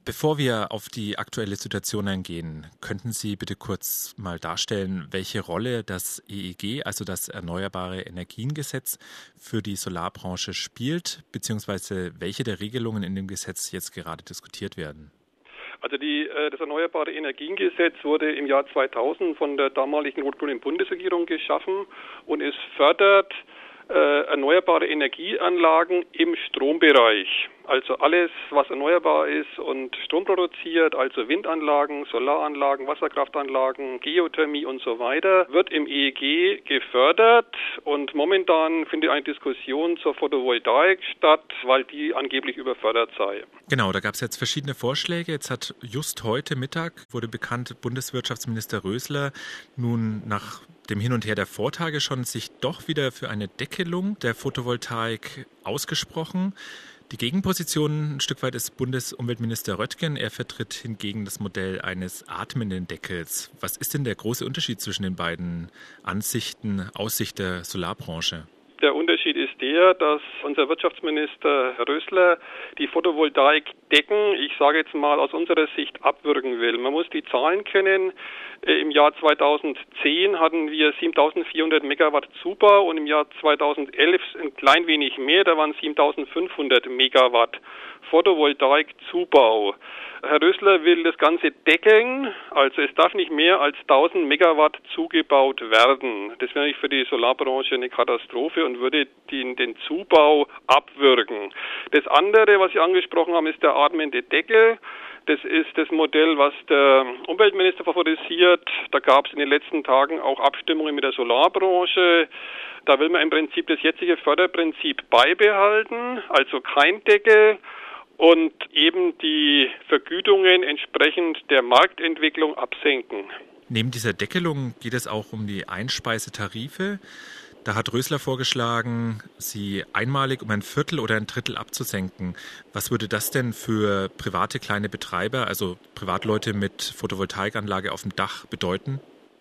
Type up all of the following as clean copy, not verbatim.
Bevor wir auf die aktuelle Situation eingehen, könnten Sie bitte kurz mal darstellen, welche Rolle das EEG, also das Erneuerbare Energiengesetz, für die Solarbranche spielt, beziehungsweise welche der Regelungen in dem Gesetz jetzt gerade diskutiert werden? Also das Erneuerbare Energiengesetz wurde im Jahr 2000 von der damaligen rot-grünen Bundesregierung geschaffen und es fördert erneuerbare Energieanlagen im Strombereich. Also alles, was erneuerbar ist und Strom produziert, also Windanlagen, Solaranlagen, Wasserkraftanlagen, Geothermie und so weiter, wird im EEG gefördert und momentan findet eine Diskussion zur Photovoltaik statt, weil die angeblich überfördert sei. Genau, da gab es jetzt verschiedene Vorschläge. Jetzt hat just heute Mittag, wurde bekannt, Bundeswirtschaftsminister Rösler nun nach dem Hin und Her der Vortage schon sich doch wieder für eine Deckelung der Photovoltaik ausgesprochen. Die Gegenposition ein Stück weit ist Bundesumweltminister Röttgen. Er vertritt hingegen das Modell eines atmenden Deckels. Was ist denn der große Unterschied zwischen den beiden Ansichten aus Sicht der Solarbranche? Der Unterschied ist der, dass unser Wirtschaftsminister Herr Rösler die Photovoltaik decken, ich sage jetzt mal aus unserer Sicht abwürgen will. Man muss die Zahlen kennen. Im Jahr 2010 hatten wir 7.400 Megawatt Zubau und im Jahr 2011 ein klein wenig mehr, da waren 7.500 Megawatt Photovoltaik-Zubau. Herr Rösler will das Ganze deckeln, also es darf nicht mehr als 1.000 Megawatt zugebaut werden. Das wäre für die Solarbranche eine Katastrophe und würde den Zubau abwürgen. Das andere, was Sie angesprochen haben, ist der atmende Deckel. Das ist das Modell, was der Umweltminister favorisiert. Da gab es in den letzten Tagen auch Abstimmungen mit der Solarbranche. Da will man im Prinzip das jetzige Förderprinzip beibehalten, also kein Deckel und eben die Vergütungen entsprechend der Marktentwicklung absenken. Neben dieser Deckelung geht es auch um die Einspeisetarife. Da hat Rösler vorgeschlagen, sie einmalig um ein Viertel oder ein Drittel abzusenken. Was würde das denn für private kleine Betreiber, also Privatleute mit Photovoltaikanlage auf dem Dach, bedeuten?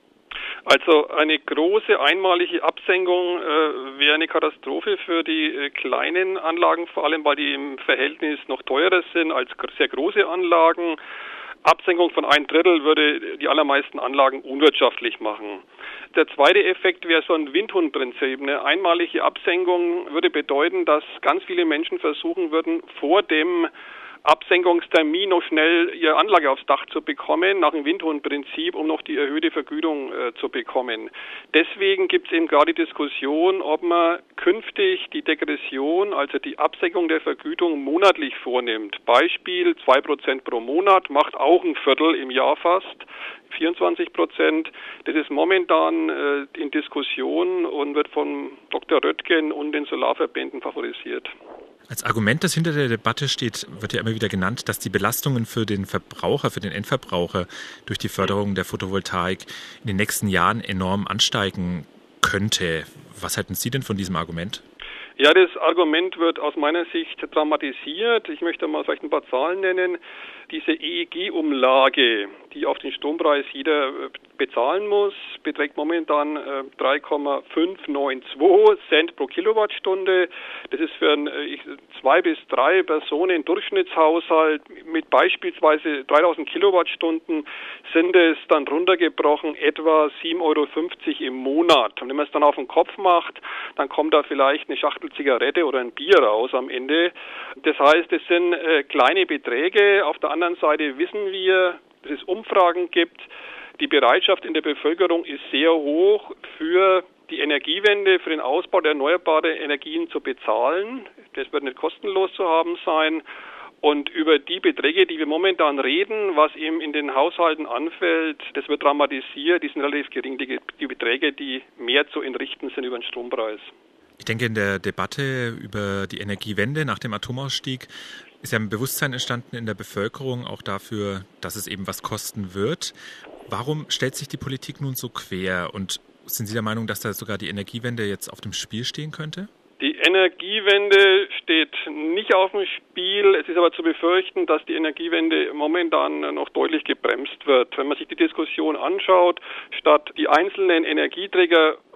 Also eine große einmalige Absenkung wäre eine Katastrophe für die kleinen Anlagen, vor allem weil die im Verhältnis noch teurer sind als sehr große Anlagen. Absenkung von ein Drittel würde die allermeisten Anlagen unwirtschaftlich machen. Der zweite Effekt wäre so ein Windhundprinzip. Eine einmalige Absenkung würde bedeuten, dass ganz viele Menschen versuchen würden, vor dem Absenkungstermin noch schnell ihre Anlage aufs Dach zu bekommen, nach dem Windhundprinzip, um noch die erhöhte Vergütung zu bekommen. Deswegen gibt es eben gerade die Diskussion, ob man künftig die Degression, also die Absenkung der Vergütung monatlich vornimmt. Beispiel 2% pro Monat, macht auch ein Viertel im Jahr fast, 24%. Das ist momentan in Diskussion und wird von Dr. Röttgen und den Solarverbänden favorisiert. Als Argument, das hinter der Debatte steht, wird ja immer wieder genannt, dass die Belastungen für den Verbraucher, für den Endverbraucher durch die Förderung der Photovoltaik in den nächsten Jahren enorm ansteigen könnte. Was halten Sie denn von diesem Argument? Ja, das Argument wird aus meiner Sicht dramatisiert. Ich möchte mal vielleicht ein paar Zahlen nennen. Diese EEG-Umlage, die auf den Strompreis jeder bezahlen muss, beträgt momentan 3,592 Cent pro Kilowattstunde. Das ist für einen 2 bis 3 Personen Durchschnittshaushalt mit beispielsweise 3.000 Kilowattstunden sind es dann runtergebrochen etwa 7,50 Euro im Monat. Und wenn man es dann auf den Kopf macht, dann kommt da vielleicht eine Schachtel Zigarette oder ein Bier raus am Ende. Das heißt, es sind kleine Beträge. Auf der anderen Seite wissen wir, dass es Umfragen gibt. Die Bereitschaft in der Bevölkerung ist sehr hoch, für die Energiewende, für den Ausbau der erneuerbaren Energien zu bezahlen. Das wird nicht kostenlos zu haben sein. Und über die Beträge, die wir momentan reden, was eben in den Haushalten anfällt, das wird dramatisiert. Die sind relativ gering, die Beträge, die mehr zu entrichten sind über den Strompreis. Ich denke, in der Debatte über die Energiewende nach dem Atomausstieg ist ja ein Bewusstsein entstanden in der Bevölkerung auch dafür, dass es eben was kosten wird. Warum stellt sich die Politik nun so quer? Und sind Sie der Meinung, dass da sogar die Energiewende jetzt auf dem Spiel stehen könnte? Die Energiewende steht nicht auf dem Spiel. Es ist aber zu befürchten, dass die Energiewende momentan noch deutlich gebremst wird. Wenn man sich die Diskussion anschaut, statt die einzelnen Energieträger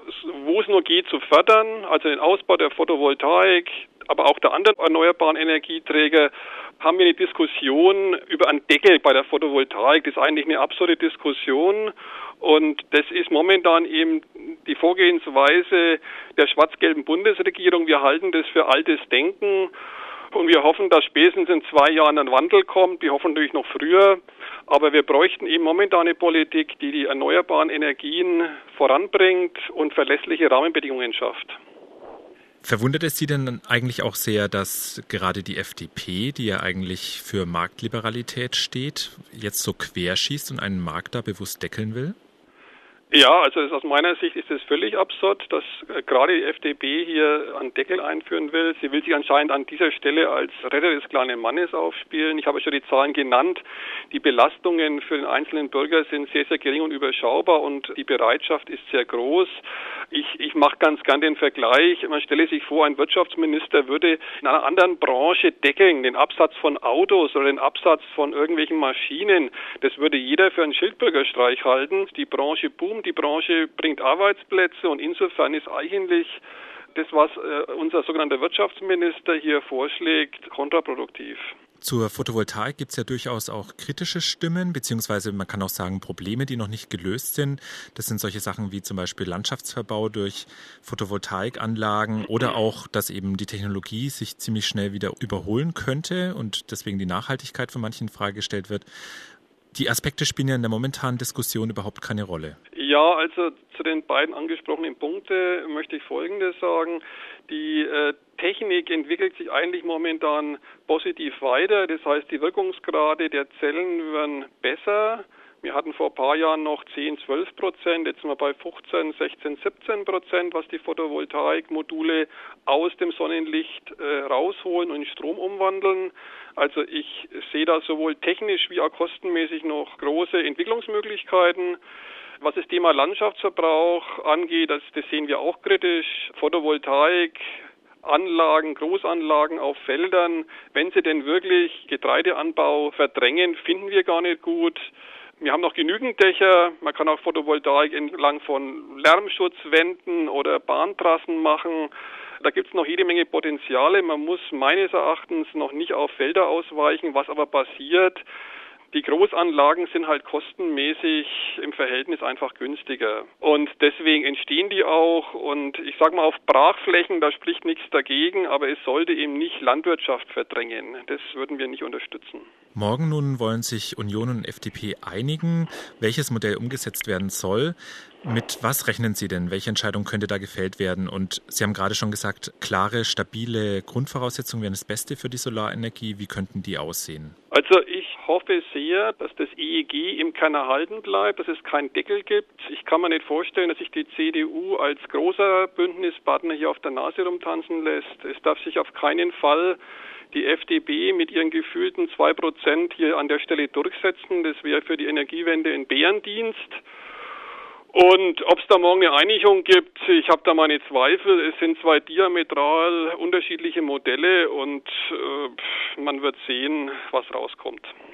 wo es nur geht, zu fördern, also den Ausbau der Photovoltaik, aber auch der anderen erneuerbaren Energieträger, haben wir eine Diskussion über einen Deckel bei der Photovoltaik. Das ist eigentlich eine absurde Diskussion und das ist momentan eben die Vorgehensweise der schwarz-gelben Bundesregierung. Wir halten das für altes Denken und wir hoffen, dass spätestens in 2 Jahren ein Wandel kommt. Wir hoffen natürlich noch früher, aber wir bräuchten eben momentan eine Politik, die die erneuerbaren Energien voranbringt und verlässliche Rahmenbedingungen schafft. Verwundert es Sie denn eigentlich auch sehr, dass gerade die FDP, die ja eigentlich für Marktliberalität steht, jetzt so querschießt und einen Markt da bewusst deckeln will? Ja, also aus meiner Sicht ist es völlig absurd, dass gerade die FDP hier einen Deckel einführen will. Sie will sich anscheinend an dieser Stelle als Retter des kleinen Mannes aufspielen. Ich habe schon die Zahlen genannt. Die Belastungen für den einzelnen Bürger sind sehr, sehr gering und überschaubar und die Bereitschaft ist sehr groß. Ich mache ganz gern den Vergleich. Man stelle sich vor, ein Wirtschaftsminister würde in einer anderen Branche deckeln, den Absatz von Autos oder den Absatz von irgendwelchen Maschinen. Das würde jeder für einen Schildbürgerstreich halten. Die Branche boomt, die Branche bringt Arbeitsplätze und insofern ist eigentlich das, was unser sogenannter Wirtschaftsminister hier vorschlägt, kontraproduktiv. Zur Photovoltaik gibt es ja durchaus auch kritische Stimmen, beziehungsweise man kann auch sagen Probleme, die noch nicht gelöst sind. Das sind solche Sachen wie zum Beispiel Landschaftsverbau durch Photovoltaikanlagen oder auch, dass eben die Technologie sich ziemlich schnell wieder überholen könnte und deswegen die Nachhaltigkeit von manchen in Frage gestellt wird. Die Aspekte spielen ja in der momentanen Diskussion überhaupt keine Rolle. Ja, also zu den beiden angesprochenen Punkten möchte ich Folgendes sagen. Die Technik entwickelt sich eigentlich momentan positiv weiter. Das heißt, die Wirkungsgrade der Zellen werden besser. Wir hatten vor ein paar Jahren noch 10-12%, jetzt sind wir bei 15-16-17%, was die Photovoltaikmodule aus dem Sonnenlicht rausholen und in Strom umwandeln. Also ich sehe da sowohl technisch wie auch kostenmäßig noch große Entwicklungsmöglichkeiten. Was das Thema Landschaftsverbrauch angeht, das sehen wir auch kritisch. Photovoltaik, Anlagen, Großanlagen auf Feldern, wenn sie denn wirklich Getreideanbau verdrängen, finden wir gar nicht gut. Wir haben noch genügend Dächer. Man kann auch Photovoltaik entlang von Lärmschutzwänden oder Bahntrassen machen. Da gibt es noch jede Menge Potenziale. Man muss meines Erachtens noch nicht auf Felder ausweichen. Was aber passiert, die Großanlagen sind halt kostenmäßig im Verhältnis einfach günstiger. Und deswegen entstehen die auch. Und ich sage mal, auf Brachflächen, da spricht nichts dagegen, aber es sollte eben nicht Landwirtschaft verdrängen. Das würden wir nicht unterstützen. Morgen nun wollen sich Union und FDP einigen, welches Modell umgesetzt werden soll. Mit was rechnen Sie denn? Welche Entscheidung könnte da gefällt werden? Und Sie haben gerade schon gesagt, klare, stabile Grundvoraussetzungen wären das Beste für die Solarenergie. Wie könnten die aussehen? Also ich hoffe sehr, dass das EEG im Kern erhalten bleibt, dass es keinen Deckel gibt. Ich kann mir nicht vorstellen, dass sich die CDU als großer Bündnispartner hier auf der Nase rumtanzen lässt. Es darf sich auf keinen Fall die FDP mit ihren gefühlten 2% hier an der Stelle durchsetzen. Das wäre für die Energiewende ein Bärendienst. Und ob es da morgen eine Einigung gibt, ich habe da meine Zweifel. Es sind 2 diametral unterschiedliche Modelle und man wird sehen, was rauskommt.